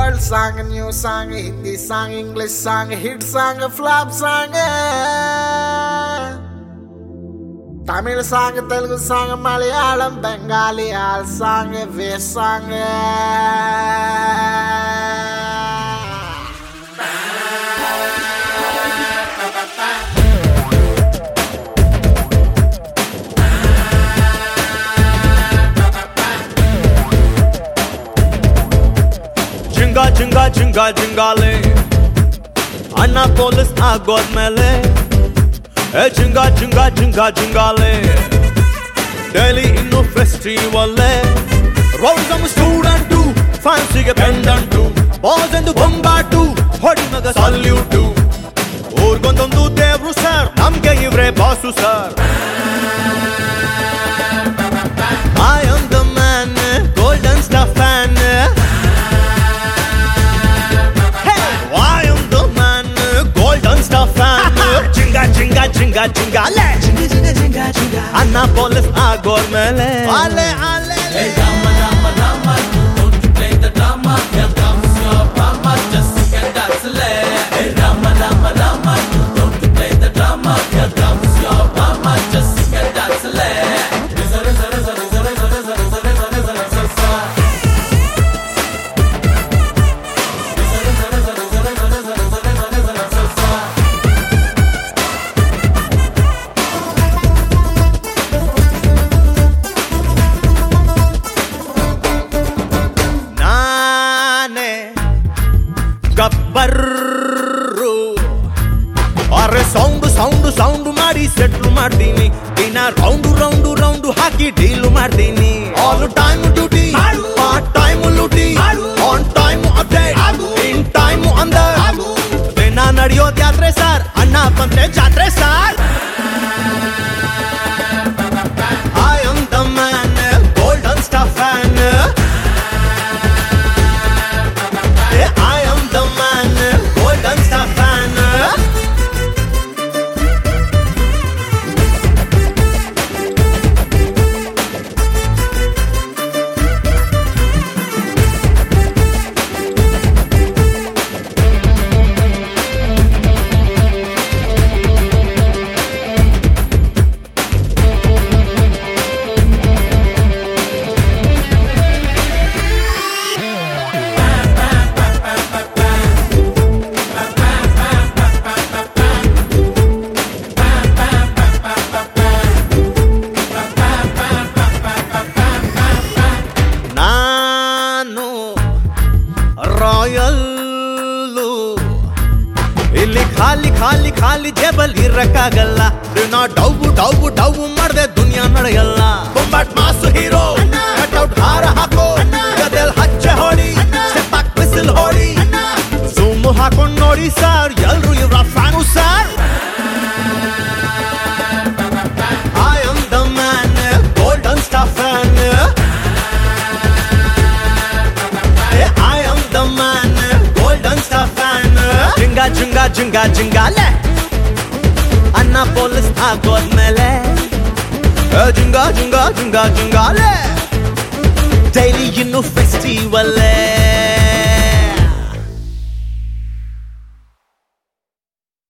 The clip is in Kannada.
old song, new song, Hindi song, English song, hit song, flop song, Tamil song, Telugu song, Malayalam, Bengali, all song, West song. Jinga jinga jingale Annapolis agod mele Jinga jinga jingale Delhi innu festival Rosam student fancy ge pendant boys and bombatu hodi maga salute orgondondu devru sir namge ivre bossu sir I am the man golden star fan Jinga jinga le jinga jinga jinga Annapolis agor mele ale ale hey rama rama rama don't you play the drama here comes your mama just sing and dance le hey rama rama rama don't you play the drama here comes your mama just sing and dance le ಗಬ್ಬರ್ರು ಅರೆ ಸೌಂಡು ಮಾಡಿ ಸೆಟ್ಲು ಮಾಡ್ತೀನಿ ದಿನ ರೌಂಡು ಹಾಕಿ ಡೀಲು ಮಾಡ್ತೀನಿ all time duty part time ಲೂಟಿ on time update in time ಅಂದರ್ ದಿನ ನಡೆಯೋದು ಯಾತ್ರೆ ಸರ್ ಅಣ್ಣ ಬಂದ್ರೆ ಜಾತ್ರೆ sir I am the man golden star fan ಇಲ್ಲಿ ಖಾಲಿ ಜೇಬಲ್ ಇರಕ್ಕಾಗಲ್ಲ ದಿನ ಡೌ ಮಾಡ್ದೆ ದುನಿಯಾ ನಡೆಯಲ್ಲ ಬೊಂಬಾಟ್ ಮಾಸು ಹೀರೋ ಕಟ್ಔಟ್ ಹಾರ ಹಾಕೋ ಗದೆಲ್ ಹಚ್ಚೆ ಹೊಡಿ ಸ್ಟೆಪ್ ಬಿಸಿಲ್ ಹೊಡಿ ಝೂಮ್ ಹಾಕೊಂಡ್ ನೋಡಿ ಸರ್ ಎಲ್ರು ಇವ್ರ fan sir I am the man golden star fan I am the man golden star fan Jinga jinga le Annapolis agod mele Jinga jinga le Daily innu festival le